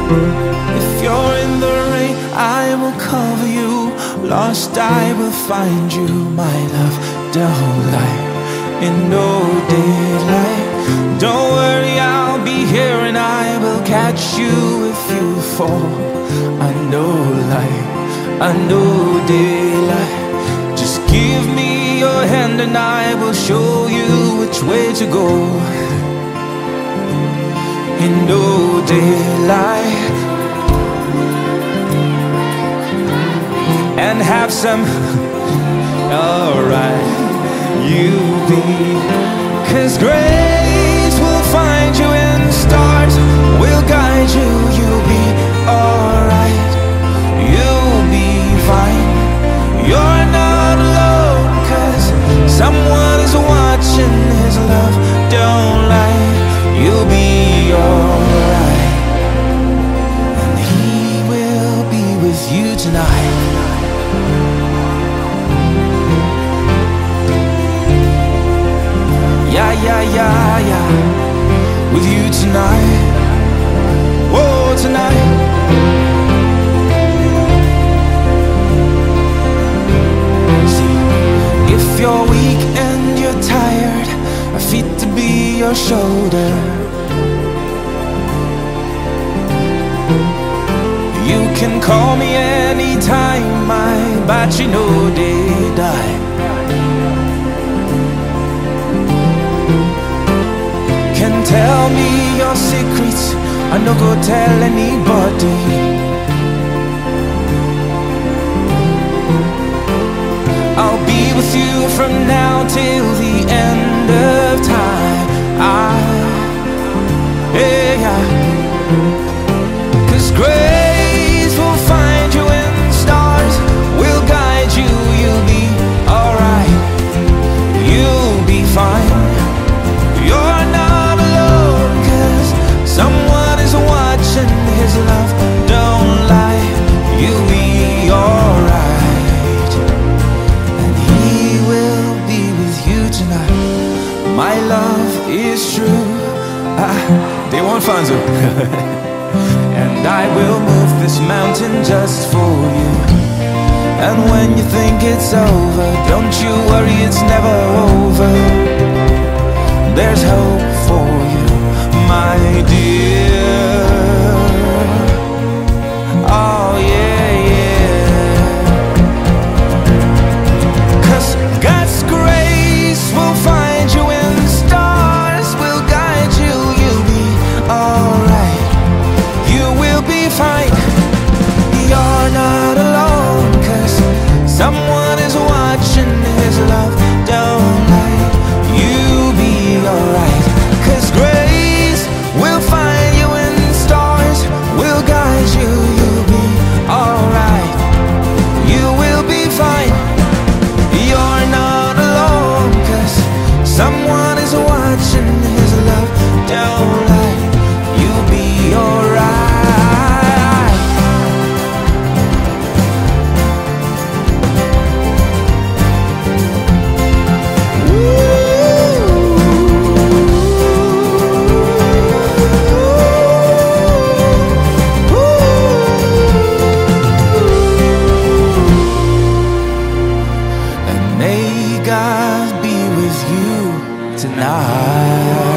If you're in the rain, I will cover you. Lost, I will find you, my love. Don't lie in no daylight. Don't worry, I'll be here and I will catch you if you fall. I know light, I know daylight. Just give me your hand and I will show you which way to go. In no daylight. And have some, alright, you be. 'Cause grace will find you and stars will guide you. You'll be alright, you'll be fine. You're not alone, 'cause someone is watching. His love don't lie. You'll be alright, and he will be with you tonight. Yeah, yeah, yeah, yeah, with you tonight. Whoa, tonight. See, if you're weak and you're tired, my feet to be your shoulder. You can call me anytime, my battery no day die. Can tell me your secrets, I no go tell anybody. I'll be with you from now till the end of time. Yeah. 'Cause grace will find you and stars will guide you. You'll be alright, you'll be fine. You're not alone, 'cause someone is watching. His love don't lie. You'll be alright, and he will be with you tonight. My love is true. They want fun, so and I will move this mountain just for you. And when you think it's over, don't you worry, it's never over. There's hope for you, my dear. Oh yeah, yeah. 'Cause God's grace will find you and stars will guide you. You'll be alright, you will be fine. You're not alone, 'cause someone is watching. His love don't lie. You'll be alright, 'cause grace will find you and stars will guide you. You'll be alright, you will be fine. You're not alone, 'cause someone is watching. His love don't lie. You'll be alright. And may God be with you tonight.